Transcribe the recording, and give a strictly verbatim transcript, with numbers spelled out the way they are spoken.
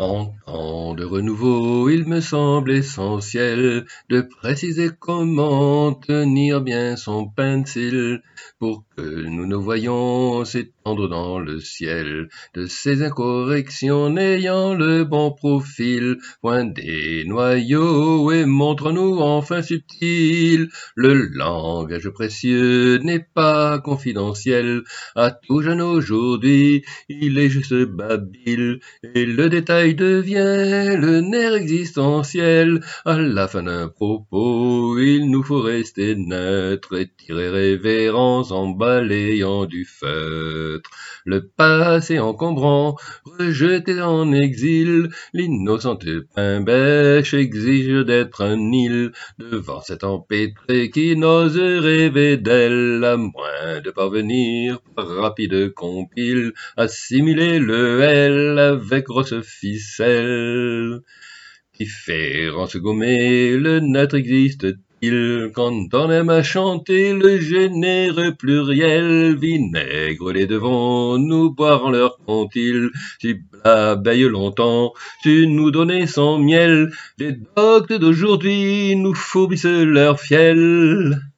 En temps de renouveau, il me semble essentiel de préciser comment tenir bien son pencil pour que nous nous voyions s'étendre dans le ciel de ces incorrections n'ayant le bon profil. Point des noyaux et montre-nous enfin subtil. Le langage précieux n'est pas confidentiel. À tout jeune aujourd'hui, il est juste babil et le détail devient le nerf existentiel. À la fin d'un propos, il nous faut rester neutre et tirer révérence en balayant du feutre. Le passé encombrant, rejeté en exil, l'innocente pain-bêche exige d'être un île devant cet empêtré qui n'ose rêver d'elle, à moins de parvenir par rapide compile à simuler le L avec grosse ficelle. Différence gommée, le neutre existe-t-il quand on aime à chanter le généreux pluriel? Vinaigre, les devons nous boire en leur compte-il. Si l'abeille longtemps tu nous donnais son miel, les doctes d'aujourd'hui nous fourbissent leur fiel.